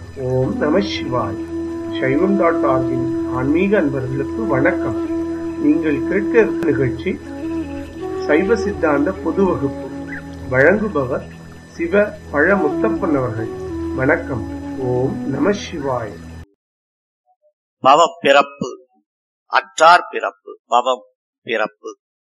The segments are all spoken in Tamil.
ஓம் நம சிவாய். சைவம்.org-இன் ஆன்மீக அன்பர்களுக்கு வணக்கம். நீங்கள் கேட்க இருக்கும் நிகழ்ச்சி சைவ சித்தாந்த பொது வகுப்பு. வழங்குபவர் சிவ பழ முத்தப்பன் அவர்கள். வணக்கம். ஓம் நம சிவாய். பவம் பிறப்பு, அற்றார் பிறப்பு, பவம் பிறப்பு.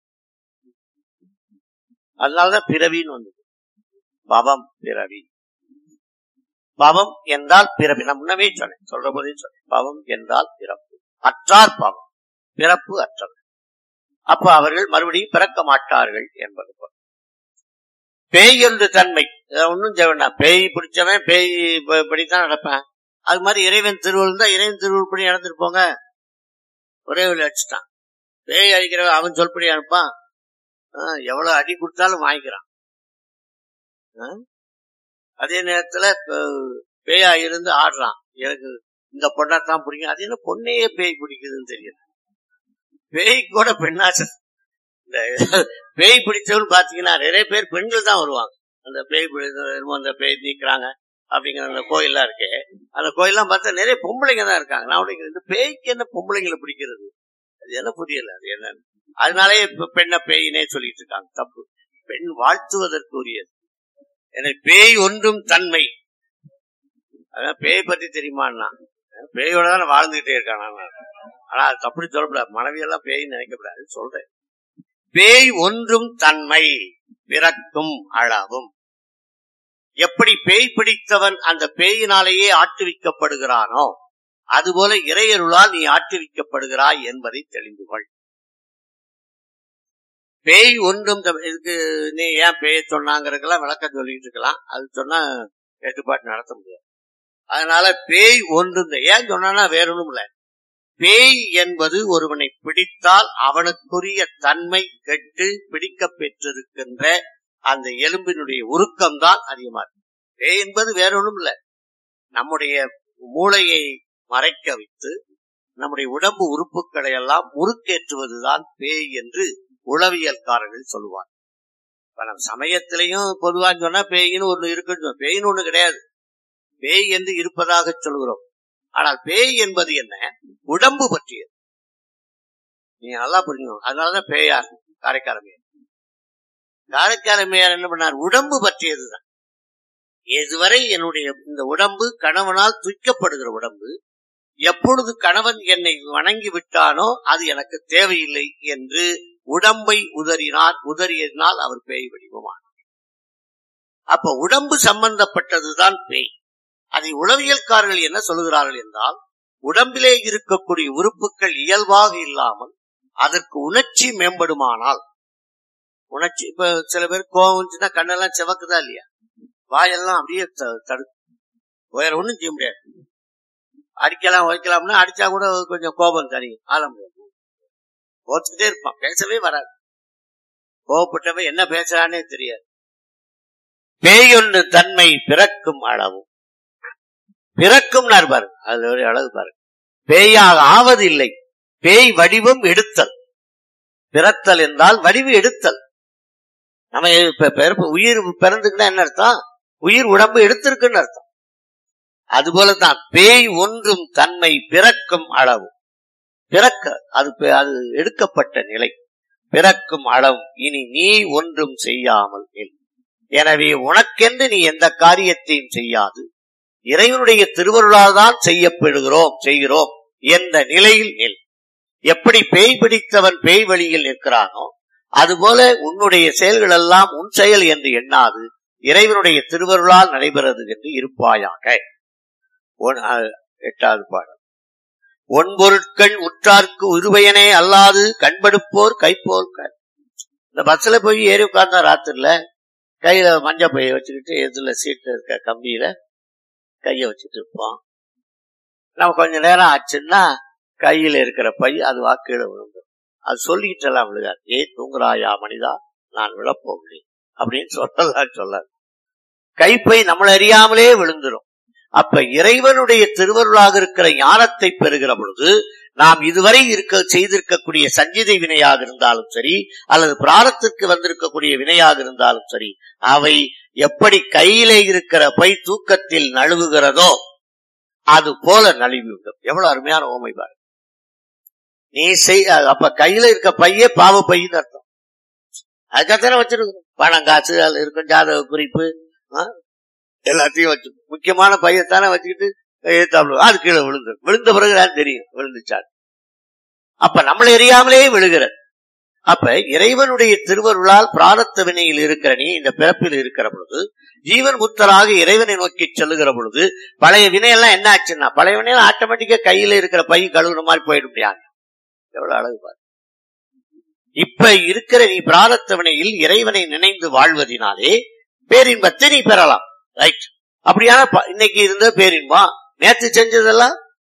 அதனாலதான் பிறவின்னு வந்தது. பவம் பிறவி. பவம் என்றால் பிறவி. நான் முன்னமே சொன்னேன், சொல்ற போதே சொன்னேன். பவம் என்றால் பிறப்பு, அற்றார் பவம், பிறப்பு அற்றவர். அப்ப அவர்கள் மறுபடியும் பிறக்க மாட்டார்கள் என்பது போல. பேய் என்று தன்மை ஒன்னும் வேண்டாம். பேய் பிடிச்சவன் பேய் படித்தான் நடப்பேன். அது மாதிரி இறைவன் திருவள்ளுவர் தான் இறைவன் திருவள்ளுவர் படி நடந்துருப்போங்க. ஒரே வழி அடிச்சுட்டான். பேய் அடிக்கிறவன் அவன் சொல்படி அனுப்பான். எவ்வளவு அடி கொடுத்தாலும் வாங்கிக்கிறான். அதே நேரத்துல பேயா இருந்து ஆடுறான். எனக்கு இந்த பொண்ணாத்தான் பிடிக்கும். அது என்ன பொண்ணையே பேய் பிடிக்குதுன்னு தெரியல. பேய் கூட பெண்ணாசம். இந்த பேய் பிடிச்சவன்னு பாத்தீங்கன்னா நிறைய பேர் பெண்கள் தான் வருவாங்க. அந்த பேய் அந்த பேய் நீக்கிறாங்க அப்படிங்கிற அந்த கோயில்லாம் இருக்கு. அந்த கோயில்லாம் பார்த்தா நிறைய பொம்பளைங்க தான் இருக்காங்க. நான் இந்த பேய்க்கு என்ன பொம்பளைங்களை பிடிக்கிறது, அது என்ன புரியல. அது என்னன்னு அதனாலே இப்ப பெண்ண பேயினே சொல்லிட்டு இருக்காங்க. தப்பு. பெண் வாழ்த்துவதற்குரியது. எனக்கு பேய் ஒன்றும் தன்மை. அதான் பேய் பத்தி தெரியுமான்னா, பேயோட தான் வாழ்ந்துகிட்டே இருக்கான். ஆனா அது அப்படி சொல்லக்கூடாது. மனைவியெல்லாம் பேய் நினைக்கப்படாது சொல்றேன். பேய் ஒன்றும் தன்மை, பிறக்கும் அளவும். எப்படி பேய் பிடித்தவன் அந்த பேயினாலேயே ஆட்டுவிக்கப்படுகிறானோ அதுபோல இறையருளால் நீ ஆட்டுவிக்கப்படுகிறாய் என்பதை தெரிந்து கொள். பேய் ஒன்றும் இதுக்கு நீ ஏன் பேய் சொன்னாங்கிறதுக்கெல்லாம் விளக்கம் சொல்லிட்டு இருக்கலாம். அது சொன்னா ஏற்றுப்பாட்டு நடத்த முடியாது. அதனால பேய் ஒன்றும் ஏன் சொன்னா வேற ஒன்றும் இல்ல. பேய் என்பது ஒருவனை பிடித்தால் அவனுக்குரிய தன்மை கெட்டு பிடிக்க பெற்றிருக்கின்ற அந்த எலும்பினுடைய உருக்கம்தான் அதிகமா இருக்கு. பேய் என்பது வேற ஒன்றும் இல்ல. நம்முடைய மூளையை மறைக்க வைத்து நம்முடைய உடம்பு உறுப்புகளை எல்லாம் முறுக்கேற்றுவதுதான் பேய் என்று உளவியல்காரர்கள் சொல்லுவார். இப்ப நம்ம சமயத்திலையும் பொதுவா சொன்னா பேயின்னு ஒண்ணு இருக்குன்னு, பேயின்னு ஒண்ணு கிடையாது. பேய் என்று இருப்பதாக சொல்கிறோம். ஆனால் பேய் என்பது என்ன? உடம்பு பற்றியது. நீங்க நல்லா புரிஞ்சுக்கணும். அதனாலதான் பேயார் காரைக்காலமையார். காரைக்காலமையார் என்ன பண்ணார்? உடம்பு பற்றியதுதான். இதுவரை என்னுடைய இந்த உடம்பு கணவனால் துய்க்கப்படுகிற உடம்பு. எப்பொழுது கணவன் என்னை வணங்கி விட்டானோ அது எனக்கு தேவையில்லை என்று உடம்பை உதறியதினால் அவர் பேய் வடிவமானார். அப்ப உடம்பு சம்பந்தப்பட்டதுதான் பேய். அதை உளவியல்காரர்கள் என்ன சொல்லுகிறார்கள் என்றால், உடம்பிலே இருக்கக்கூடிய உறுப்புகள் இயல்பாக இல்லாமல் அதற்கு உணர்ச்சி மேம்படுமானால், உணர்ச்சி இப்ப சில பேர் கோவம் கண்ணெல்லாம் சிவக்குதா இல்லையா, வாயெல்லாம் அப்படியே தடுக்கும், வேற ஒண்ணும் செய்ய முடியாது. அடிக்கலாம் வைக்கலாம்னா அடிச்சா கூட கொஞ்சம் கோபம் தனியும், ஆள முடியாது. கோச்சுக்கிட்டே இருப்பான், பேசவே வராது. கோபப்பட்டவன் என்ன பேசுறானே தெரியாது. பேயொன்று தன்மை பிறக்கும் அளவும். பிறக்கும் பாருங்க, அதுல ஒரு அழகு பாருங்க. பேயாக ஆவது இல்லை, பேய் வடிவம் எடுத்தல். பிறத்தல் என்றால் வடிவு எடுத்தல். நம்ம உயிர் பிறந்துக்குன்னா என்ன அர்த்தம்? உயிர் உடம்பு எடுத்திருக்குன்னு அர்த்தம். அதுபோலதான் பேய் ஒன்றும் தன்மை பிறக்கும் அளவு. பிறக்க அது எடுக்கப்பட்ட நிலை. பிறக்கும் அளவு. இனி நீ ஒன்றும் செய்யாமல் நில். எனவே உனக்கென்று நீ எந்த காரியத்தையும் செய்யாது, இறைவனுடைய திருவருளால் தான் செய்கிறோம் என்ற நிலையில் நில். எப்படி பேய் பிடித்தவன் பேய் வழியில் நிற்கிறானோ அதுபோல உன்னுடைய செயல்கள் எல்லாம் உன் செயல் என்று எண்ணாது இறைவனுடைய திருவருளால் நடைபெறது என்று இருப்பாயாக. 8வது பாடல். ஒன்பொருட்கள் உற்றார்க்கு உருவையனே அல்லாது கண்படுப்போர் கைப்போர். இந்த பஸ்ல போய் ஏறி உட்கார்ந்தா ராத்திரில கையில மஞ்ச பைய வச்சுக்கிட்டு எதுல சீட்டு இருக்க கம்பியில கைய வச்சுட்டு இருப்போம். நம்ம கொஞ்ச நேரம் ஆச்சுன்னா கையில இருக்கிற பை அது வாக்கீழ விழுந்துடும். அது சொல்லிக்கிட்டு எல்லாம் விழுகாது. தூங்குறாயா மனிதா, நான் விழப்போகிறேன் அப்படின்னு சொல்லாது. கைப்பை நம்மளை அறியாமலே விழுந்துடும். அப்ப இறைவனுடைய திருவருளாக இருக்கிற ஞானத்தை பெறுகிற பொழுது நாம் இதுவரை செய்திருக்கக்கூடிய சஞ்சிதை வினையாக இருந்தாலும் சரி, அல்லது பிராரத்திற்கு வந்திருக்கக்கூடிய வினையாக இருந்தாலும் சரி, அவை எப்படி கையிலே இருக்கிற பை தூக்கத்தில் நழுவுகிறதோ அது போல நழுவிவிடும். எவ்வளவு அருமையான ஓமை பாரு. நீ செய், அப்ப கையில இருக்க பையே பாவ பையன்னு அர்த்தம். அதுக்காகத்தானே வச்சிருக்கணும். பணம் காசு அது இருக்கும், ஜாதக குறிப்பு எல்லாத்தையும் வச்சு முக்கியமான பையத்தானே வச்சுக்கிட்டு அது கீழே விழுந்த பிறகுதான் தெரியும் விழுந்துச்சாரு. அப்ப நம்மளை எரியாமலே விழுகிறது. அப்ப இறைவனுடைய திருவருளால் பிராரத்த வினையில் இருக்கிற நீ இந்த பிறப்பில் இருக்கிற பொழுது ஜீவன் முத்தராக இறைவனை நோக்கி செல்லுகிற பொழுது பழைய வினையெல்லாம் என்ன ஆச்சுன்னா, பழைய வினையெல்லாம் ஆட்டோமேட்டிக்கா கையில இருக்கிற பை கழுவுற மாதிரி போயிட முடியாது. எவ்வளவு அழகு பாரு. இப்ப இருக்கிற நீ பிராரத்த வினையில் இறைவனை நினைந்து வாழ்வதினாலே பேரின்பத்தை நீ பெறலாம். ரைட். அப்படியான இன்னைக்கு இருந்த பேரின்பம் நேற்று செஞ்சதெல்லாம்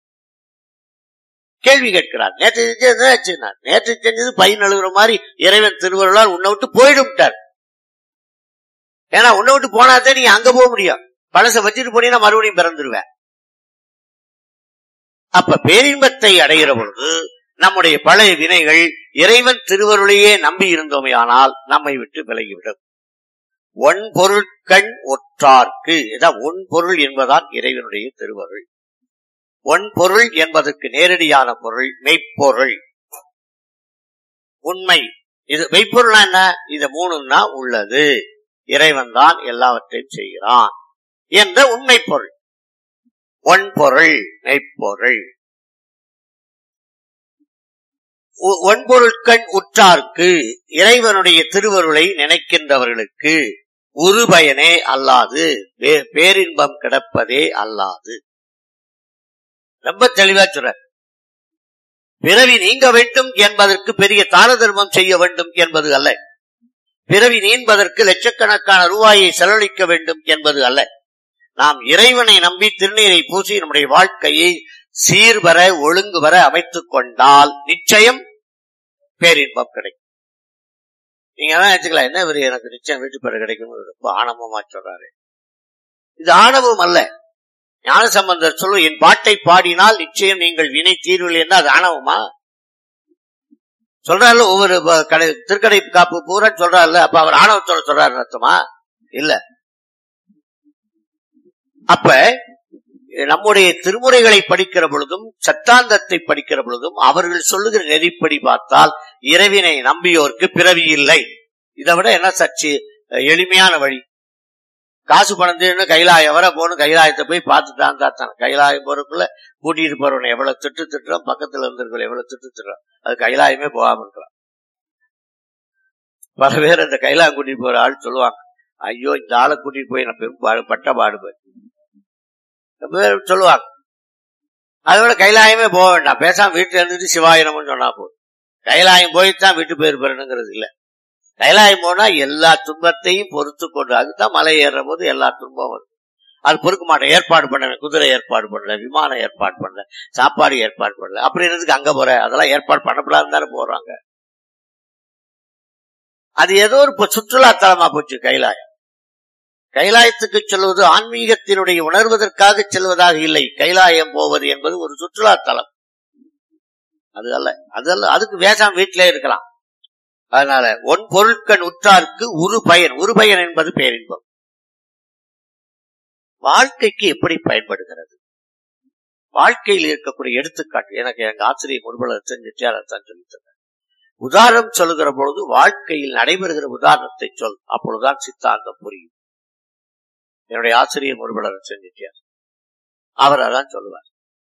கேள்வி கேட்கிறார். நேற்று செஞ்சது நேற்று செஞ்சது பை நழுவுற மாதிரி இறைவன் திருவருளால் உன்னை விட்டு போயிடும்ட்டார். ஏன்னா உன்னை விட்டு போனாதான் நீ அங்க போக முடியும். பழச வச்சுட்டு போனீங்கன்னா மறுபடியும் பிறந்துருவேன். அப்ப பேரின்பத்தை அடைகிற பொழுது நம்முடைய பழைய வினைகள் இறைவன் திருவருளையே நம்பி இருந்தோமே ஆனால் நம்மை விட்டு விலகிவிடும். ஒன் பொருள் கண் ஒற்றார்க்கு, ஒன் பொருள் என்பதால் இறைவனுடைய திருவருள். ஒன் பொருள் என்பதற்கு நேரடியான பொருள் மெய்ப்பொருள், உண்மை. இது மெய்ப்பொருள் என்ன? இது மூணுன்னா உள்ளது, இறைவன் தான் எல்லாவற்றையும் செய்கிறான் என்ற உண்மை பொருள். ஒன் பொருள் மெய்ப்பொருள். ஒன்பொருட்கண் உற்றார்க்கு, இறைவனுடைய திருவருளை நினைக்கின்றவர்களுக்கு ஒரு பயனே அல்லாது, பேரின்பம் கிடப்பதே அல்லாது. ரொம்ப தெளிவா சொல்ற. பிறவி நீங்க வேண்டும் என்பதற்கு பெரிய தான தர்மம் செய்ய வேண்டும் என்பது அல்ல. பிறவி நீன்பதற்கு லட்சக்கணக்கான ரூபாயை செலவழிக்க வேண்டும் என்பது அல்ல. நாம் இறைவனை நம்பி திருநீரை பூசி நம்முடைய வாழ்க்கையை சீர்வர ஒழுங்கு வர அமைத்துக் கொண்டால் நிச்சயம் பேரின்பம் கிடைக்கும். நீங்க தான் எடுத்துக்கலாம், என்ன இவரு எனக்கு நிச்சயம் வீட்டு பேர் கிடைக்கும் ரொம்ப ஆணவமா சொல்றாரு. இது ஆணவம் அல்ல. ஞானசம்பந்தர் சொல்லு, என் பாட்டை பாடினால் நிச்சயம் நீங்கள் வினை தீர்வில் என்ன அது ஆணவமா சொல்றாரு. ஒவ்வொரு திருக்கடை காப்பு பூரா சொல்றாரு. அப்ப அவர் ஆணவத்தோட சொல்றாரு அர்த்தமா? இல்ல. அப்ப நம்முடைய திருமுறைகளை படிக்கிற பொழுதும் சத்தாந்தத்தை படிக்கிற பொழுதும் அவர்கள் சொல்லுகிற நெறிப்படி பார்த்தால் இறைவனை நம்பியோருக்கு பிறவி இல்லை. இதை விட என்ன சர்ச்சை எளிமையான வழி. காசு பணம் கைலாயம் வர போகணும், கைலாயத்தை போய் பார்த்துட்டான் தான். கைலாயம் போறதுக்குள்ள கூட்டிட்டு போறவனை எவ்வளவு திட்டுறோம், பக்கத்துல இருந்திருக்கோம் எவ்வளவு திட்டுறோம், அது கைலாயமே போகாம இருக்கலாம். பல பேர் அந்த கைலாயம் கூட்டிட்டு போற ஆள் சொல்லுவாங்க, ஐயோ இந்த ஆளை கூட்டிட்டு போய் நான் பெரும் பட்ட பாடுபேன் சொல்லுவாங்க. அதோட கைலாயமே போக வேண்டாம், பேசாம வீட்டுல இருந்துட்டு சிவாயினம்னு சொன்னா போதும். கைலாயம் போய்தான் வீட்டு பேர் பெறணுங்கிறது இல்ல. கைலாயம் போனா எல்லா துன்பத்தையும் பொறுத்து கொண்டு, அதுதான் மலை ஏறுற போது எல்லா துன்பம் வரும். அது பொறுக்க மாட்டேன். ஏற்பாடு பண்ண, குதிரை ஏற்பாடு பண்ணல, விமானம் ஏற்பாடு பண்ணல, சாப்பாடு ஏற்பாடு பண்ணல, அப்படின்றதுக்கு அங்க போற அதெல்லாம் ஏற்பாடு பண்ணப்படாதுன்னு தானே போறாங்க. அது ஏதோ ஒரு சுற்றுலா தலமா போச்சு கைலாயம். கைலாயத்துக்கு செல்வது ஆன்மீகத்தினுடைய உணர்வதற்காக செல்வதாக இல்லை. கைலாயம் போவது என்பது ஒரு சுற்றுலா தலம். அது அல்ல, அதல்ல. அதுக்கு வேசாம் வீட்டிலே இருக்கலாம். அதனால ஒன் பொருட்கண் உற்றார்க்கு ஒரு பயன். ஒரு பயன் என்பது பேரின்பம். வாழ்க்கைக்கு எப்படி பயன்படுகிறது? வாழ்க்கையில் இருக்கக்கூடிய எடுத்துக்காட்டு எனக்கு எங்க ஆசிரியர் முன்பலர் செஞ்சுட்டாரத்தான் சொல்லித்தர. உதாரணம் சொல்லுகிற பொழுது வாழ்க்கையில் நடைபெறுகிற உதாரணத்தை சொல், அப்பொழுதுதான் சித்தாந்தம் புரியும். என்னுடைய ஆசிரியர் முன்பலர் செஞ்சுட்டார், அவர் அதான் சொல்லுவார்.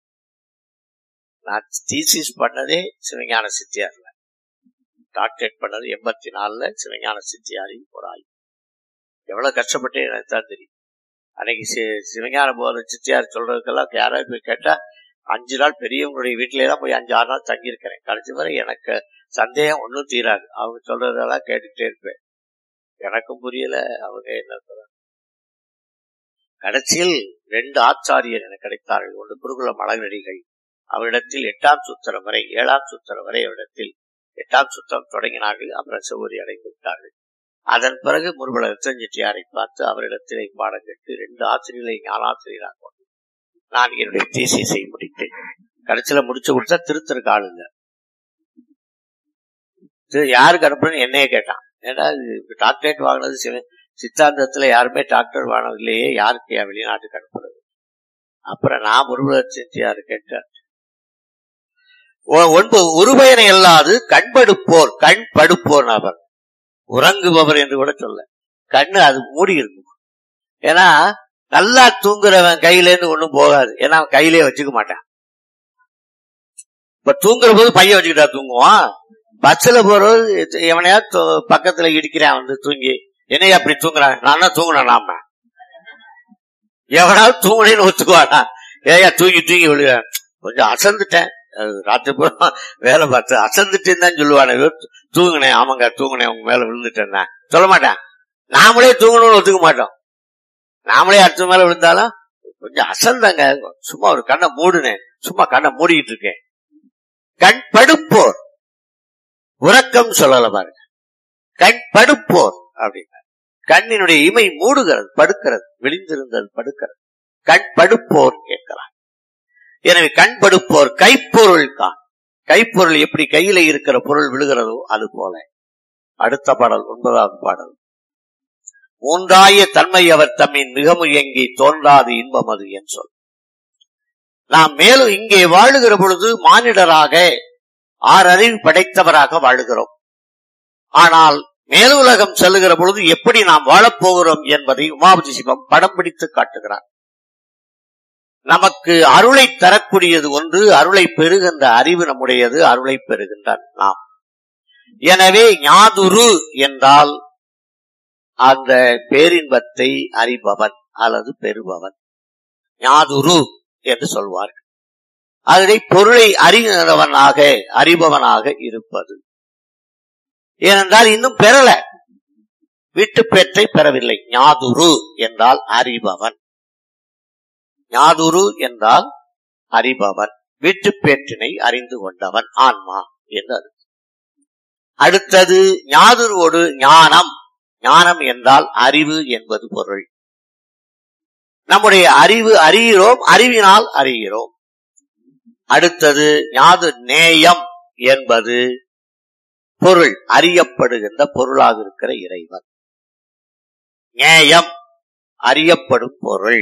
நான் தீசிஸ் பண்ணதே சிவஞான சித்தியார்ல, டாக்டரேட் பண்ணது 84 சிவஞான சித்தியாரின் ஒரு ஆய்வு. எவ்வளவு கஷ்டப்பட்டு எனக்கு தான் தெரியும். அன்னைக்கு சிவஞான போத சித்தியார் சொல்றதுக்கெல்லாம் யாராவது போய் கேட்டா 5 நாள் பெரியவங்களுடைய வீட்டிலேதான் போய் 5-6 நாள் தங்கி இருக்கிறேன். கடைசி வரை எனக்கு சந்தேகம் ஒன்னும் தீராது. அவங்க சொல்றதெல்லாம் கேட்டுட்டே இருப்பேன். எனக்கும் புரியல அவங்க என்ன சொல்றாங்க. கடைசியில் 2 ஆச்சாரியர் எனக்கு கிடைத்தார்கள். ஒன்று குருகுலம் அழகடிகள், அவரிடத்தில் 8ஆம் சூத்திரம் வரை 7ஆம் சூத்திரம் வரை அவரிடத்தில் 8ஆம் சூத்திரம் தொடங்கினார்கள். அப்புறம் செவ்வரி அடைந்து விட்டார்கள். அதன் பிறகு முருகல செஞ்சிட்டியாரை பார்த்து அவரிடத்திலே பாடம் கேட்டு 2 ஆசிரியர்களை ஞானாசிரியராக கொண்டு நான் என்னுடைய தீசிஸை முடித்தேன். கடைசியில முடிச்சு கொடுத்தா திருத்தருக்கு ஆளுங்க யாருக்கு அனுப்புறேன்னு என்னையே கேட்டான். ஏன்னா டாக்டரேட் வாங்கினது சித்தாந்தத்துல யாருமே டாக்டர் வாங்கினது இல்லையே, யாருக்கு வெளிநாட்டுக்கு அனுப்புறது? அப்புறம் நான் முருகர் செஞ்சியாரு கேட்டார். ஒரு பயனை அல்லாது கண்படுப்போர், கண் படுப்போர் நபர், உறங்குபவர் என்று கூட சொல்ல, கண்ணு அது மூடி இருக்கும். ஏன்னா நல்லா தூங்குறவன் கையில இருந்து ஒண்ணும் போகாது. ஏன்னா அவன் கையிலே வச்சுக்க மாட்டான். இப்ப தூங்குற போது பையன் வச்சுக்கிட்டா தூங்குவான். பஸ்ல போறது எவனையா பக்கத்துல இடிக்கிறான் வந்து தூங்கி, என்னையா அப்படி தூங்குறான், நான் தான் தூங்கினேன். நாம எவனாவது தூங்குனேன்னு ஒத்துக்குவானா? ஏயா தூங்கி தூங்கி விழுக, கொஞ்சம் அசந்துட்டேன், ராத்திரி பூரா வேலை பார்த்து அசந்துட்டேன்னு தான் சொல்லுவானே. தூங்குனேன், ஆமாங்க தூங்குனேன், உங்க மேல விழுந்துட்டேன்னா சொல்ல மாட்டான். நாமளே தூங்கணும்னு ஒத்துக்க மாட்டோம். நாமளே அடுத்த மேல விழுந்தாலும் கொஞ்சம் அசந்தங்க, சும்மா ஒரு கண்ணை மூடுனேன், சும்மா கண்ணை மூடிக்கிட்டு இருக்கேன். கண் படுப்போர், உறக்கம் சொல்லல பாருங்க, கண் படுப்போர் அப்படின்னா கண்ணினுடைய இமை மூடுகிறது, படுக்கிறது, விழிந்திருந்தது படுக்கிறது. கண் படுப்போர் கேட்கிறார். எனவே கண் படுப்போர் கைப்பொருள் கான். கைப்பொருள் எப்படி கையில இருக்கிற பொருள் விழுகிறதோ அது போல. அடுத்த பாடல் 9வது பாடல். மூன்றாய தன்மை அவர் தம்மின் மிக முயங்கி தோன்றாது இன்பம் அது என் சொல். நாம் மேலும் இங்கே வாழுகிற பொழுது மானிடராக 6 அறிவு படைத்தவராக வாழுகிறோம். ஆனால் மேலுலகம் செல்லுகிற பொழுது எப்படி நாம் வாழப்போகிறோம் என்பதை உமாபதி சிவம் படம் பிடித்து காட்டுகிறார். நமக்கு அருளை தரக்கூடியது ஒன்று, அருளை பெறுகின்ற அறிவு நம்முடையது, அருளை பெறுகின்ற நாம். எனவே ஞாதுரு என்றால் அந்த பேரின்பத்தை அறிபவன் அல்லது பெறுபவன், ஞாதுரு என்று சொல்வார்கள். அதை பொருளை அறிகிறவனாக அறிபவனாக இருப்பது. ஏனென்றால் இன்னும் பெறல, வீட்டு பேற்றை பெறவில்லை. ஞாதுரு என்றால் அறிபவன், ஞாதுரு என்றால் அறிபவன், வீட்டு பேற்றினை அறிந்து கொண்டவன் ஆன்மா என்று. அடுத்தது ஞாதுருவோடு ஞானம். ஞானம் என்றால் அறிவு என்பது பொருள். நம்முடைய அறிவு அறிகிறோம், அறிவினால் அறிகிறோம். அடுத்தது ஞாது நேயம் என்பது பொருள், அறியப்படுகின்ற பொருளாக இருக்கிற இறைவன். நேயம் அறியப்படும் பொருள்.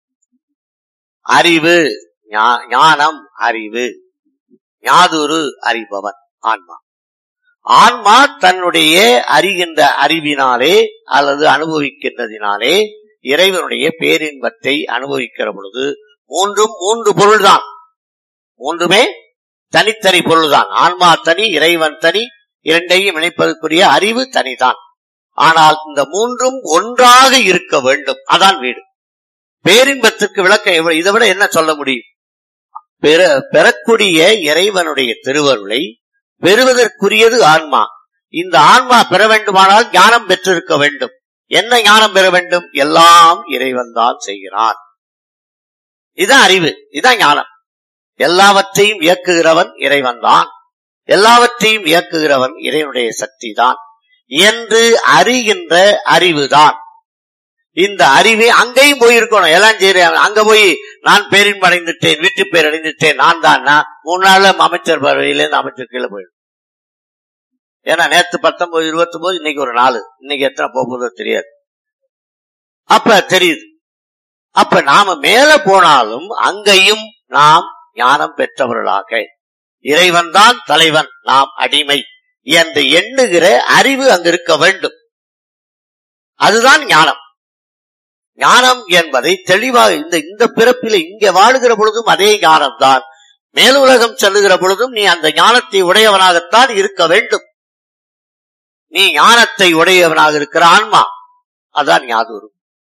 அறிவு ஞானம் அறிவு, ஞாதுரு அறிபவன் ஆன்மா. ஆன்மா தன்னுடைய அறிகின்ற அறிவினாலே அல்லது அனுபவிக்கின்றதினாலே இறைவனுடைய பேரின்பத்தை அனுபவிக்கிற பொழுது மூன்றும் 3 பொருள்தான், மூன்றுமே தனித்தனி பொருள்தான். ஆன்மா தனி, இறைவன் தனி, இரண்டையும் இணைப்பதற்குரிய அறிவு தனிதான். ஆனால் இந்த மூன்றும் ஒன்றாக இருக்க வேண்டும், அதான் வீடு. பேரின்பத்திற்கு விளக்கம் இதை விட என்ன சொல்ல முடியும்? பெறக்கூடிய இறைவனுடைய திருவருளை பெறுவதற்குரியது ஆன்மா. இந்த ஆன்மா பெற வேண்டுமானால் ஞானம் பெற்றிருக்க வேண்டும். என்ன ஞானம் பெற வேண்டும்? எல்லாம் இறைவன் தான் செய்கிறான். இதுதான் அறிவு, இதுதான் ஞானம். எல்லாவற்றையும் இயக்குகிறவன் இறைவன் தான், எல்லாவற்றையும் இயக்குகிறவன் இறைவனுடைய சக்தி தான் என்று அறிகின்ற அறிவுதான். இந்த அறிவை அங்கேயும் போயிருக்கணும், எல்லாம் செய்யறேன். அங்க போய் நான் பேரின்பம் அடைந்துட்டேன், வீட்டு பேர் அடைந்துட்டேன், நான் தான் 3 நாள்ல அமைச்சர் பதவியிலிருந்து அமைச்சர் கீழே போயிடும். ஏன்னா நேற்று 19, 29, இன்னைக்கு ஒரு 4, இன்னைக்கு எத்தனை போகுதோ தெரியாது. அப்ப தெரியுது. அப்ப நாம மேல போனாலும் அங்கேயும் நாம் ஞானம் பெற்றவர்களாக, இறைவன் தான் தலைவன், நாம் அடிமை என்று எண்ணுகிற அறிவு அங்கு இருக்க வேண்டும். அதுதான் ஞானம். ஞானம் என்பதை தெளிவாக இந்த பிறப்பில இங்க வாழுகிற பொழுதும் அதே ஞானம் தான், மேலுலகம் செல்லுகிற பொழுதும் நீ அந்த ஞானத்தை உடையவனாகத்தான் இருக்க வேண்டும். நீ ஞானத்தை உடையவனாக இருக்கிற ஆன்மா, அதான் ஞாதுரு.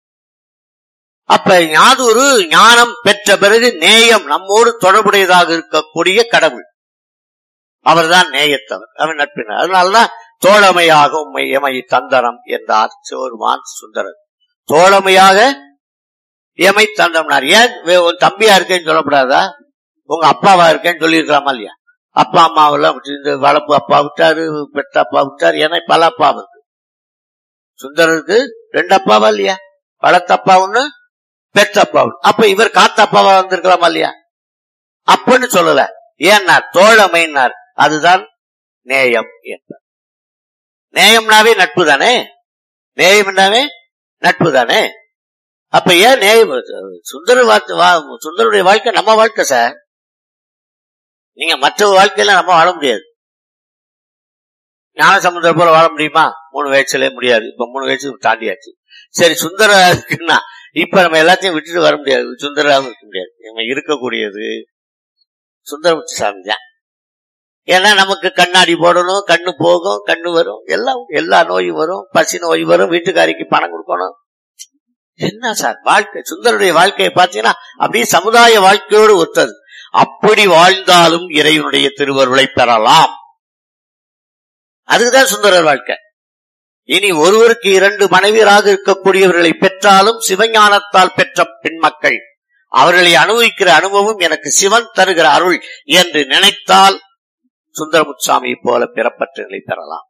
அப்ப ஞாதுரு ஞானம் பெற்ற பிறகு நேயம், நம்மோடு தொடர்புடையதாக இருக்கக்கூடிய கடவுள், அவர்தான் நேயத்தவர், அவர் நட்பினர். அதனாலதான் தோழமையாக உம்மை எமை தந்தனம் என்றார் சிவருமான் சுந்தரர். தோழமையாக எமை தந்தம்னார். ஏன் உன் தம்பியா இருக்கேன்னு சொல்லக்கூடாதா? உங்க அப்பாவா இருக்கேன்னு சொல்லிருக்கலாமா இல்லையா? அப்பா அம்மாவெல்லாம் வளர்ப்பு அப்பா விட்டாரு, பெற்ற அப்பா விட்டாரு, ஏன்னா பல அப்பா இருக்கு. சுந்தரருக்கு 2 அப்பாவா இல்லையா? வளர்த்தப்பா ஒண்ணு, பெற்றப்பா ஒண்ணு. அப்ப இவர் காத்தப்பாவா வந்திருக்கலாமா இல்லையா? அப்பன்னு சொல்லல. ஏன்னா தோழமைன்னார். அதுதான் நேயம் என்றார். நேயம்னாவே நட்பு தானே, நேயம்னாவே நட்பு தானே. அப்ப ஏன் சுந்தருடைய வாழ்க்கை நம்ம வாழ்க்கை சார். நீங்க மற்ற வாழ்க்கையில நம்ம வாழ முடியாது. ஞானசம்பந்தர் போல வாழ முடியுமா? 3 வயசுல முடியாது. இப்ப 3 வயசு தாண்டியாச்சு. சரி, சுந்தரா இருக்குன்னா இப்ப நம்ம எல்லாத்தையும் விட்டுட்டு வர முடியாது. சுந்தராவும் இருக்க முடியாது. நம்ம இருக்கக்கூடியது சுந்தரமுத்து சாமி தான். ஏன்னா நமக்கு கண்ணாடி போடணும், கண்ணு போகும், கண்ணு வரும், எல்லா நோயும் வரும், பசி நோய் வரும், வீட்டுக்காரிக்கு பணம் கொடுக்கணும். என்ன சார் வாழ்க்கை? சுந்தருடைய வாழ்க்கையை பார்த்தீங்கன்னா அப்படியே சமுதாய வாழ்க்கையோடு ஒத்தது. அப்படி வாழ்ந்தாலும் இறைவனுடைய திருவருளை பெறலாம். அதுக்குதான் சுந்தரர் வாழ்க்கை. இனி ஒருவருக்கு 2 மனைவியராக இருக்கக்கூடியவர்களை பெற்றாலும் சிவஞானத்தால் பெற்ற பெண்மக்கள் அவர்களை அனுபவிக்கிற அனுபவம் எனக்கு சிவன் தருகிற அருள் என்று நினைத்தால் சுந்தரமுத்துசாமியை போல பிறப்பற்றங்களை பெறலாம்.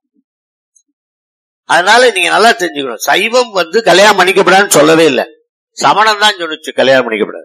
அதனால நீங்க நல்லா தெரிஞ்சுக்கணும், சைவம் கல்யாணம் பண்ணிக்கப்படாதுன்னு சொல்லவே இல்லை. சமணம் தான் சொல்லிச்சு கல்யாணம் பண்ணிக்கப்படாது.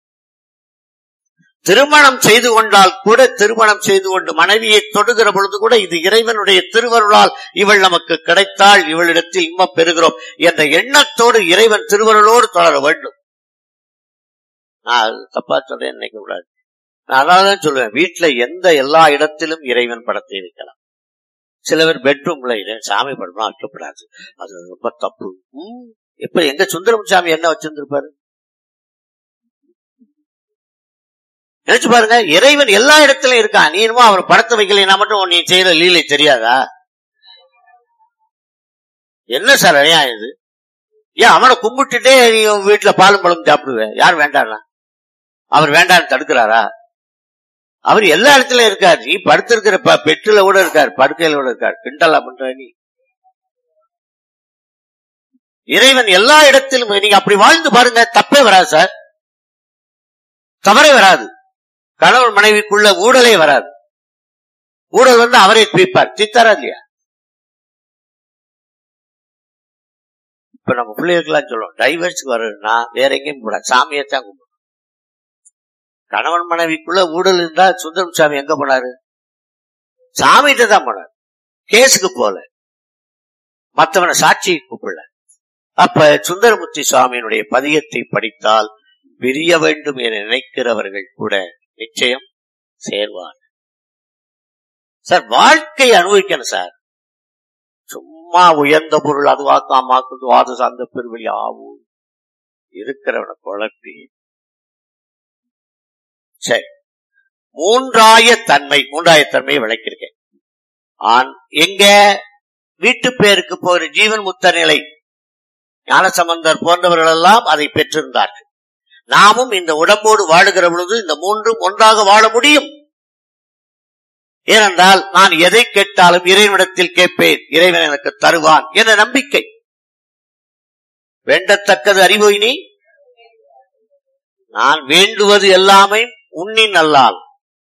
திருமணம் செய்து கொண்டால் கூட, திருமணம் செய்து கொண்டு மனைவியை தொடுகிற பொழுது கூட இது இறைவனுடைய திருவருளால் இவள் நமக்கு கிடைத்தால் இவளிடத்தில் இன்பம் பெறுகிறோம் என்ற எண்ணத்தோடு இறைவன் திருவருளோடு தொடர வேண்டும். நான் தப்பா சொல்றேன் நினைக்க கூடாது. நான் அதான் சொல்லுவேன், வீட்டுல எல்லா இடத்திலும் இறைவன் படத்தை வைக்கலாம். சில பேர் பெட்ரூம்ல சாமி படம்லாம் வைக்கப்படாது, அது ரொம்ப தப்பு. இப்ப எங்க சுந்தரமுசாமி என்ன வச்சிருந்திருப்பாரு நினைச்சு பாருங்க. இறைவன் எல்லா இடத்திலும் இருக்கான். நீ என்னமோ அவர் படத்தை வைக்கலைன்னா மட்டும் நீ செய்யற லீலை தெரியாதா? என்ன சார் ஏன் இது? ஏன் அவனை கும்பிட்டுட்டே நீ வீட்டுல பாலும் பழம் சாப்பிடுவேன்? யார் வேண்டாம்னா? அவர் வேண்டான்னு தடுக்கிறாரா? அவர் எல்லா இடத்துலயும் இருக்காரு. நீ படுத்திருக்கிற பெட்டுல கூட இருக்காரு, படுக்கையில கூட இருக்காரு. கிண்டலா பண்ற நீ? இறைவன் எல்லா இடத்திலும். நீங்க அப்படி வாழ்ந்து பாருங்க, தப்பே வராது சார், தவறே வராது. கணவன் மனைவிக்குள்ள ஊழலே வராது. ஊழல் அவரை தீர்ப்பார். தீர்த்தாரா இல்லையா? இப்ப நம்ம பிள்ளைகளுக்கெல்லாம் சொல்லுவோம், டைவர்ஸ்க்கு வருதுன்னா வேற எங்கேயும் கூடாது, சாமியத்தான் கும்பிடும். கணவன் மனைவிக்குள்ள ஊழல் இருந்தா சுந்தரமுசாமி எங்க போனாரு? சாமிகிட்ட தான் போனார். கேஸுக்கு போல, மற்றவனை சாட்சியை கூப்பிடல. அப்ப சுந்தரமுத்தி சுவாமியினுடைய பதிகத்தை படித்தால் பிரிய வேண்டும் என நினைக்கிறவர்கள் கூட நிச்சயம் சேர்வார். சார் வாழ்க்கையை அனுபவிக்கணும் சார். சும்மா உயர்ந்த பொருள் அதுவாக்காமாக்கு வாத சார்ந்த பெருவெளி ஆகும் இருக்கிறவனை குழப்பி. சரி, மூன்றாய தன்மையை விளக்கியிருக்கேன். எங்க வீட்டு பேருக்கு போகிற ஜீவன் முத்த நிலை ஞானசம்பந்தர் போன்றவர்கள் எல்லாம் அதை பெற்றிருந்தார்கள். நாமும் இந்த உடம்போடு வாழுகிற பொழுது இந்த மூன்றும் ஒன்றாக வாழ முடியும். ஏனென்றால் நான் எதை கேட்டாலும் இறைவனிடத்தில் கேட்பேன், இறைவன் எனக்கு தருவான் என்ற நம்பிக்கை. வேண்டத்தக்கது அறிவோயினி நான் வேண்டுவது எல்லாமே உன்னின் அல்லால்.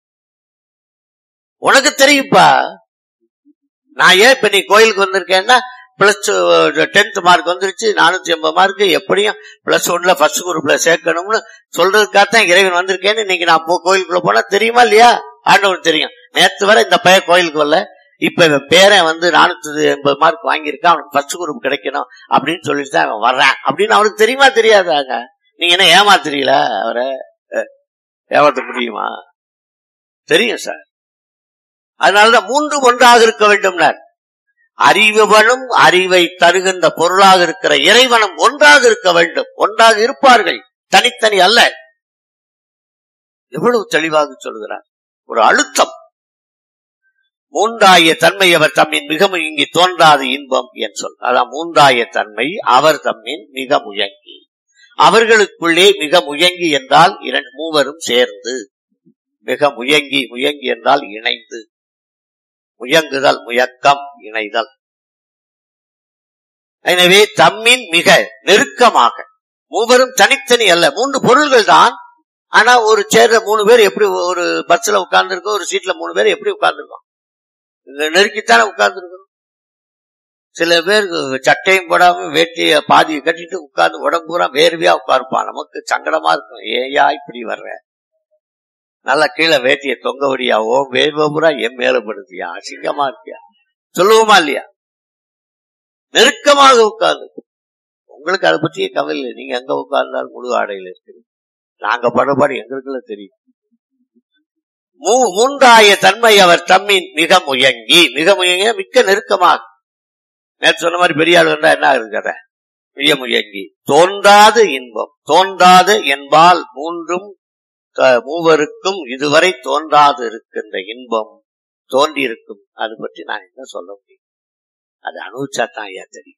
உனக்கு தெரியுப்பா. நான் ஏன் இப்ப நீ கோயிலுக்கு வந்திருக்கேன்னா பிளஸ் 10th மார்க் வந்துருச்சு, 480 மார்க், எப்படியும் பிளஸ் 1ல ஃபர்ஸ்ட் குரூப்ல சேர்க்கணும்னு சொல்றதுக்காகத்தான் இறைவன் வந்திருக்கேன்னு இன்னைக்கு நான் கோயிலுக்குள்ள போனா தெரியுமா இல்லையா? ஆண்டவனுக்கு தெரியும். நேற்று வரை இந்த பையன் கோயிலுக்கு வரல, இப்ப இவன் பேரன் 480 மார்க் வாங்கியிருக்கான், அவனுக்கு ஃபர்ஸ்ட் குரூப் கிடைக்கணும் அப்படின்னு சொல்லிட்டு தான் அவன் வர்றான் அப்படின்னு அவனுக்கு தெரியுமா தெரியாதாங்க? நீங்க என்ன ஏமாத்துறீங்களா? அவரை ஏமாத்த முடியுமா? தெரியும் சார். அதனாலதான் மூன்றும் ஒன்றாக இருக்க வேண்டும்னார். அறிவனும் அறிவை தருகின்ற பொருளாக இருக்கிற இறைவனும் ஒன்றாக இருக்க வேண்டும். ஒன்றாக இருப்பார்கள், தனித்தனி அல்ல. எவ்வளவு தெளிவாக சொல்கிறார். ஒரு அழுத்தம். மூன்றாய தன்மை அவர் தம்மின் மிக முயங்கி தோன்றாது இன்பம் என்று சொல். அதான் மூன்றாய தன்மை அவர் தம்மின் மிக முயங்கி. அவர்களுக்குள்ளே மிக முயங்கி என்றால் மூவரும் சேர்ந்து. மிக முயங்கி என்றால் இணைந்து. முயங்குதல், முயக்கம், இணைதல். எனவே தம்மின் மிக நெருக்கமாக. மூவரும் தனித்தனி அல்ல, மூன்று பொருள்கள் தான். ஆனா ஒரு சேர்ல 3 பேர் எப்படி ஒரு பஸ்ல உட்கார்ந்து இருக்கோம், ஒரு சீட்ல 3 பேர் எப்படி உட்கார்ந்துருக்கோம்? நெருக்கித்தானே உட்கார்ந்துருக்கோம். சில பேர் சட்டையும் போடாம வேட்டிய பாதியை கட்டிட்டு உட்கார்ந்து உடம்பு பூரா வேர்வையா உட்காருப்பான். நமக்கு சங்கடமா இருக்கும், ஏயா இப்படி வர்ற, நல்லா கீழே வேட்டிய தொங்க வடியா, ஓ வேர்வை பூரா என் மேல படுத்தியா, அசிங்கமா இருக்கியா, சொல்லுவோமா இல்லையா? நெருக்கமாக உட்கார்ந்து உங்களுக்கு அதை பற்றிய கவலை இல்லை. நீங்க எங்க உட்கார்ந்தாலும் முழு ஆடையில இருக்கிறீங்க. நாங்க படுபாடு எங்களுக்குள்ள தெரியும். மூன்றாய தன்மை அவர் தம்மின் மிக முயங்கி மிக்க நெருக்கமாக. நேற்று சொன்ன மாதிரி பெரிய ஆள் என்ன இருக்கிற மிக முயங்கி தோன்றாது இன்பம் தோன்றாது என்பால் மூவருக்கும் இதுவரை தோன்றாது இருக்கின்ற இன்பம் தோன்றி இருக்கும். அது பற்றி நான் என்ன சொல்ல முடியும்? அது அனுபவிச்சாதான் ஐயா தெரியும்.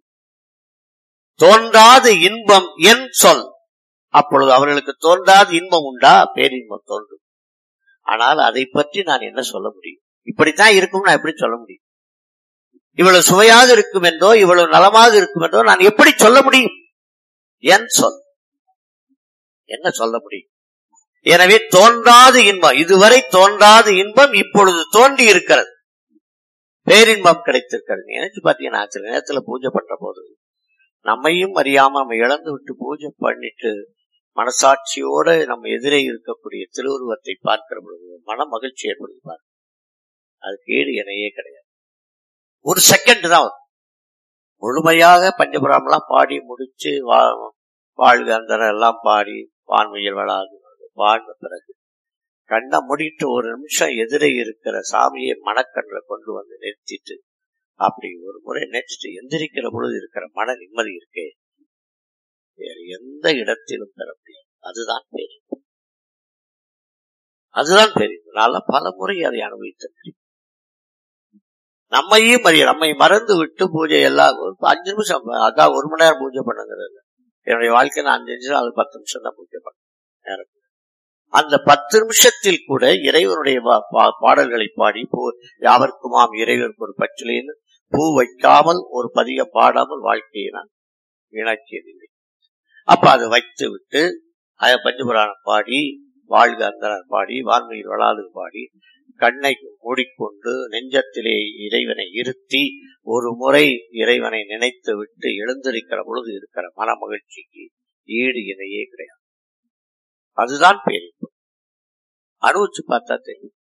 தோன்றாது இன்பம் என் சொல். அப்பொழுது அவர்களுக்கு தோன்றாது இன்பம் உண்டா? பேரின்பம் தோன்றும். ஆனால் அதை பற்றி நான் என்ன சொல்ல முடியும்? இப்படித்தான் இருக்கும் நான் எப்படி சொல்ல முடியும்? இவ்வளவு சுவையாக இருக்கும் என்றோ இவ்வளவு நலமாக இருக்கும் என்றோ நான் எப்படி சொல்ல முடியும்? என் சொல் என்ன சொல்ல முடியும்? எனவே தோன்றாது இன்பம், இதுவரை தோன்றாது இன்பம் இப்பொழுது தோன்றி இருக்கிறது, பேரின்பம் கிடைத்திருக்கிறது. நினைச்சு பாத்தீங்கன்னா சில நேரத்துல பூஜை பண்ற போது நம்மையும் அறியாம நம்ம இழந்து விட்டு பூஜை பண்ணிட்டு மனசாட்சியோட நம்ம எதிரே இருக்கக்கூடிய திருவுருவத்தை பார்க்கிற பொழுது மன மகிழ்ச்சி ஏற்படுத்தி அதுக்கு ஈடு இணையே கிடையாது. ஒரு செகண்ட் தான் முழுமையாக பஞ்சபுரம் எல்லாம் பாடி முடிச்சு வாழ்க அந்த எல்லாம் பாடி வான்மையில் வளாது வாழ்ந்த பிறகு கண்ணை முடிட்டு ஒரு நிமிஷம் எதிரே இருக்கிற சாமியை மனக்கண்ணை கொண்டு வந்து நிறுத்திட்டு அப்படி ஒரு முறை நினைச்சிட்டு எந்திரிக்கிற பொழுது இருக்கிற மன நிம்மதி இருக்கே வேறு எந்த இடத்திலும் பெற முடியாது. அதுதான் பேரின்பம். அதுதான் பேரின்பம். நான் பல முறை அதை அனுபவித்திருக்கிறேன். நம்மையும் நம்மை மறந்து விட்டு பூஜை எல்லாம் 5 நிமிஷம், அதான் 1 மணி நேரம் பூஜை பண்ணுங்கிறது என்னுடைய வாழ்க்கை. நான் 5 நிமிஷம், அது 10 நிமிஷம் தான் பூஜை பண்ணேன். அந்த 10 நிமிஷத்தில் கூட இறைவனுடைய பாடல்களை பாடி யாவருக்குமாம் இறைவனுக்கு ஒரு பச்சிலேன்னு பூ வைக்காமல் ஒரு பதிகம் பாடாமல் வாழ்க்கையை நான் வீணாக்கியதில்லை. அப்ப அதை வைத்து விட்டு அதை பஞ்சபுராணம் பாடி வாழ்க அந்தனர் பாடி வான்மையில் வளாது பாடி கண்ணை மூடிக்கொண்டு நெஞ்சத்திலே இறைவனை இருத்தி ஒரு முறை இறைவனை நினைத்து விட்டு எழுந்திருக்கிற பொழுது இருக்கிற மன மகிழ்ச்சிக்கு ஈடு இணையே கிடையாது. அதுதான் பேரின்பம். அனுபவிச்சு பார்த்தா தெரியும்.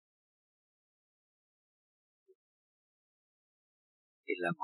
இல்லம்மா,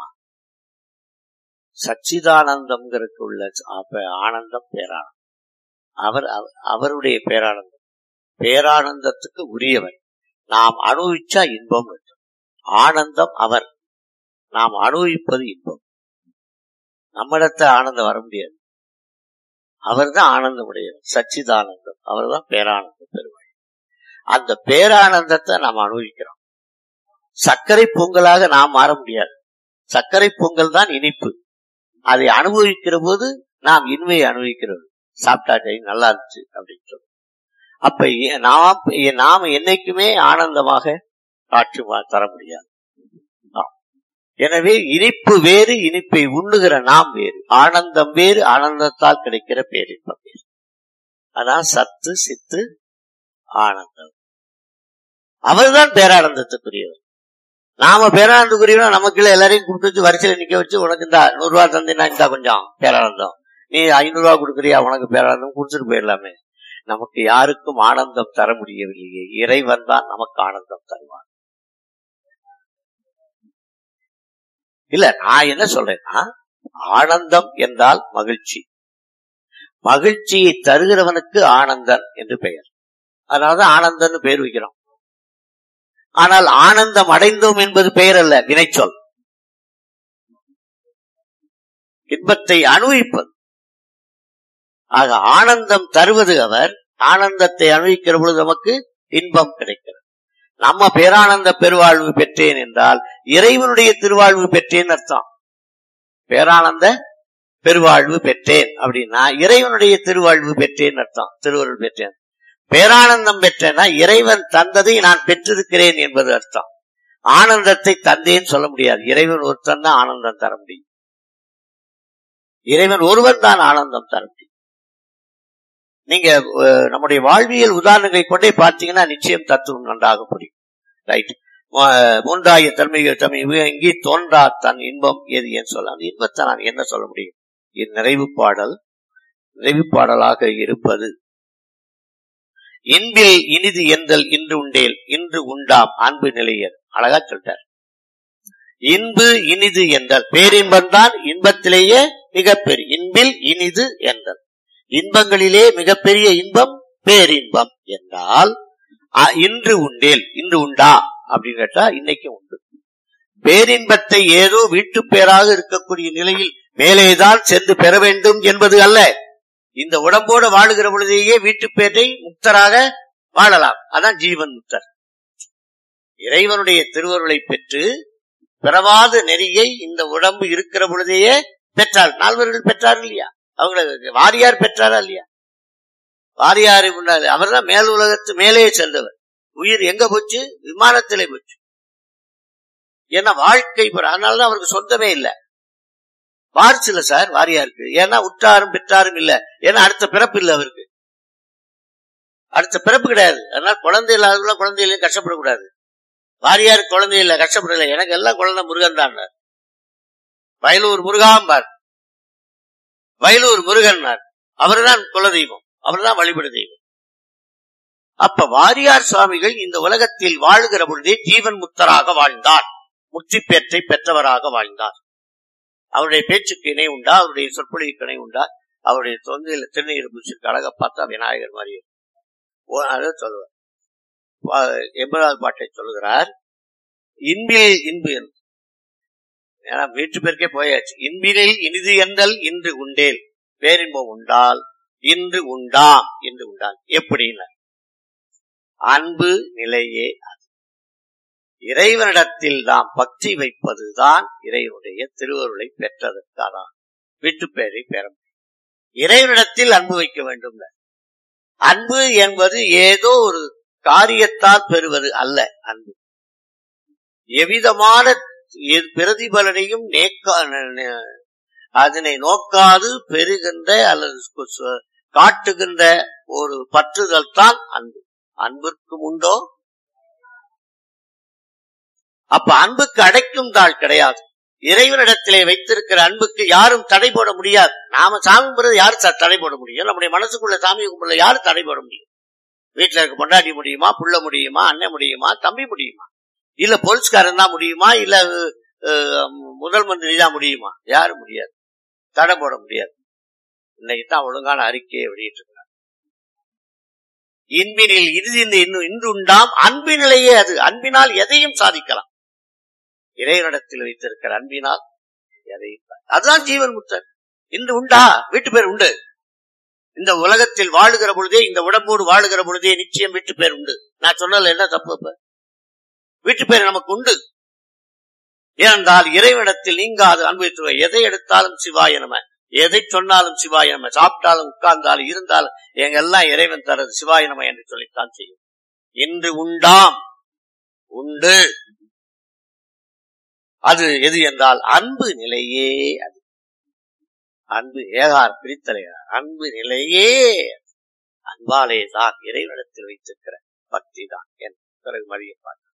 சச்சிதானந்தம்ங்கிறதுக்கு உள்ள ஆனந்தம் பேரானந்தம். அவருடைய பேரானந்தம் பேரானந்தத்துக்கு உரியவர். நாம் அனுபவிச்சா இன்பம் இருக்கும். ஆனந்தம் அவர், நாம் அனுபவிப்பது இன்பம். நம்மிடத்த ஆனந்தம் வர முடியாது. அவர் தான் ஆனந்தம் உடையவர், சச்சிதானந்தம். அவர் தான் பேரானந்தம் பெறுவார். அந்த பேரானந்தத்தை நாம் அனுபவிக்கிறோம். சர்க்கரை பொங்கலாக நாம் மாற முடியாது. சர்க்கரை பொங்கல் தான் இனிப்பு. அதை அனுபவிக்கிற போது நாம் இனிமையை அனுபவிக்கிறோம். சாப்பிட்டாட்டை நல்லா இருந்துச்சு அப்படின்னு சொல்லுவோம். அப்ப நாம என்னைக்குமே ஆனந்தமாக காட்சி தர முடியாது. எனவே இனிப்பு வேறு, இனிப்பை உண்ணுகிற நாம் வேறு. ஆனந்தம் வேறு, ஆனந்தத்தால் கிடைக்கிற பேரின்பம் வேறு. அதான் சத்து சித்து ஆனந்தம். அவர்தான் பேரானந்தத்துக்குரியவர். நாம பேரானந்தத்துக்குரியவனா நமக்குள்ள எல்லாரையும் கூப்பிட்டு வச்சு வரிசையில நிக்க வச்சு உனக்கு இந்த 100 ரூபா தந்தீங்கன்னா இந்த கொஞ்சம் பேரானந்தம், நீ 500 ரூபா கொடுக்குறியா உனக்கு பேரானந்தம் கொடுத்துட்டு போயிடலாமே. நமக்கு யாருக்கும் ஆனந்தம் தர முடியவில்லையே. இறைவன் தான் நமக்கு ஆனந்தம் தருவான். இல்ல, நான் என்ன சொல்றேன்னா, ஆனந்தம் என்றால் மகிழ்ச்சி. மகிழ்ச்சியை தருகிறவனுக்கு ஆனந்தன் என்று பெயர். அதனாலதான் ஆனந்தன் பெயர் வைக்கிறோம். ஆனால் ஆனந்தம் அடைந்தோம் என்பது பெயர் அல்ல, வினைச்சொல். இன்பத்தை அனுபவிப்பது. ஆக ஆனந்தம் தருவது அவர். ஆனந்தத்தை அனுபவிக்கிற பொழுது நமக்கு இன்பம் கிடைக்கிறது. நம்ம பேரானந்த பெருவாழ்வு பெற்றேன் என்றால் இறைவனுடைய திருவாழ்வு பெற்றேன் அர்த்தம். பேரானந்த பெருவாழ்வு பெற்றேன் அப்படின்னா இறைவனுடைய திருவாழ்வு பெற்றேன் அர்த்தம். திருவருள் பெற்றேன். பேரானந்தம் பெற்றேன்னா இறைவன் தந்ததை நான் பெற்றிருக்கிறேன் என்பது அர்த்தம். ஆனந்தத்தை தந்தேன்னு சொல்ல முடியாது. இறைவன் ஒருத்தன் தான் ஆனந்தம் தர முடியும். இறைவன் ஒருவன் தான் ஆனந்தம் தர முடியும். நீங்க நம்முடைய வாழ்வியல் உதாரணங்களை கொண்டே பார்த்தீங்கன்னா நிச்சயம் தத்துவம் நன்றாக புரியும். ரைட். மூன்றாய தன்மை இங்கே தோன்றா தன் இன்பம் எது என்று சொல்ல, அந்த இன்பத்தை நான் என்ன சொல்ல முடியும்? இது நிறைவு பாடலாக இருப்பது. இன்பில் இனிது எந்தல் இன்று உண்டேல் இன்று உண்டாம் அன்பு நிலையர். அழகா சொல்றார். இன்பு இனிது என்றால் பேரின்பம் தான் இன்பத்திலேயே மிகப்பெரிய. இன்ப இன்பில் இனிது என்றல். இன்பங்களிலே மிகப்பெரிய இன்பம் பேரின்பம் என்றால் இன்று உண்டேல், இன்று உண்டா அப்படின்னு கேட்டா இன்னைக்கு உண்டு. பேரின்பத்தை ஏதோ வீட்டு பேராக இருக்கக்கூடிய நிலையில் மேலேதான் சென்று பெற வேண்டும் என்பது அல்ல. இந்த உடம்போடு வாழுகிற பொழுதேயே வீட்டு பேரை முக்தராக வாழலாம். அதான் ஜீவன் முக்தர். இறைவனுடைய திருவருளை பெற்று பிறவாத நெறியை இந்த உடம்பு இருக்கிற பொழுதேயே பெற்றார். நால்வர்கள் பெற்றார் இல்லையா? அவங்களை வாரியார் பெற்றாரா இல்லையா? வாரியாரை முன்னாடி அவர் தான் மேல் உலகத்து மேலே சென்றவர். உயிர் எங்க போச்சு? விமானத்திலே போச்சு. ஏன்னா வாழ்க்கை அதனாலதான் அவருக்கு சொந்தமே இல்லை. வாரிசு இல்ல சார் வாரியாருக்கு. ஏன்னா உற்றாரும் பெற்றாரும் இல்ல. ஏன்னா அடுத்த பிறப்பு இல்ல அவருக்கு. அடுத்த பிறப்பு கிடையாது. அதனால குழந்தை இல்லாதவங்க குழந்தை இல்லையும் கஷ்டப்படக்கூடாது. வாரியாருக்கு குழந்தை இல்ல, கஷ்டப்படல. எனக்கு எல்லாம் குழந்தை முருகன் தான். வயலூர் முருகாம்பார், வயலூர் முருகன் அவர்தான் குலதெய்வம், அவர்தான் வழிபடு தெய்வம். அப்ப வாரியார் சுவாமிகள் இந்த உலகத்தில் வாழ்கிற பொழுதே ஜீவன் முக்தராக வாழ்ந்தார், முக்தி பெற்றை பெற்றவராக வாழ்ந்தார். அவருடைய பேச்சுக்கு இணை உண்டா? அவருடைய சொற்பொழிவுக்கு இணை உண்டா? அவருடைய தொந்தையில திருநீர் பூச்சிற்கு அழக பார்த்தா விநாயகர் மாதிரி அதை சொல்லுவார். 80வது பாட்டை சொல்லுகிறார். இன்பில் இன்பு, ஏன்னா வீட்டு பேருக்கே போயாச்சு. இன்பினில் இனிது என்றல் இன்று உண்டேல், பேரின்பம் உண்டால் இன்று உண்டாம், இன்று உண்டால். எப்படின்னா அன்பு நிலையே அது. இறைவனிடத்தில் நாம் பக்தி வைப்பதுதான் இறைவனுடைய திருவருளை பெற்றதற்கான வீட்டு பேரை பெற முடியும். இறைவனிடத்தில் அன்பு வைக்க வேண்டும். அன்பு என்பது ஏதோ ஒரு காரியத்தால் பெறுவது அல்ல. அன்பு எவ்விதமான பிரதிபலனையும் அதனை நோக்காது பெறுகின்ற அல்லது காட்டுகின்ற ஒரு பற்றுதல் தான் அன்பு. அன்பிற்கும் உண்டோ? அப்ப அன்புக்கு அடைக்கும் தாள் கிடையாது. இறைவனிடத்திலே வைத்திருக்கிற அன்புக்கு யாரும் தடை போட முடியாது. நாம சாமி கும்பிடுறது யாரு தடை போட முடியும்? நம்முடைய மனசுக்குள்ள சாமி கும்பிடுறது யாரு தடை போட முடியும்? வீட்டுல இருக்க பொண்டாட்டி முடியுமா? புள்ள முடியுமா? அண்ணன் முடியுமா? தம்பி முடியுமா? இல்ல போலீஸ்காரன் தான் முடியுமா? இல்ல முதல் மந்திரி தான் முடியுமா? யாரும் முடியாது, தடை போட முடியாது. இன்னைக்கு தான் ஒழுங்கான அறிக்கையை வெளியிட்டு இருக்கிறார். இன்பினில் இன்று உண்டாம், அன்பினிலேயே அது. அன்பினால் எதையும் சாதிக்கலாம். இறைவனிடத்தில் வைத்திருக்கிற அன்பினால் எதையும். அதுதான் ஜீவன் முக்தர். இன்று உண்டா? வீட்டு பேர் உண்டு. இந்த உலகத்தில் வாழுகிற பொழுதே, இந்த உடம்போடு வாழுகிற பொழுதே நிச்சயம் வீட்டு பேர் உண்டு. நான் சொன்னதுல என்ன தப்பு? வீட்டு பேர் நமக்கு உண்டு. ஏனென்றால் இறைவனிடத்தில் நீங்காது அனுபவித்து எதை எடுத்தாலும் சிவாய நம, எதை சொன்னாலும் சிவாய நம, சாப்பிட்டாலும் உட்கார்ந்தாலும் இருந்தாலும் எங்கெல்லாம் இறைவன் தரது சிவாய நம என்று சொல்லித்தான் செய்யும். இன்று உண்டாம், உண்டு. அது எது என்றால் அன்பு நிலையே. அது அன்பு ஏகார் பிரித்தலையா, அன்பு நிலையே. அன்பாலே தான் இறைவனிடத்தில் வைத்திருக்கிற பக்தி தான் என் பிறகு மதிய பார்க்க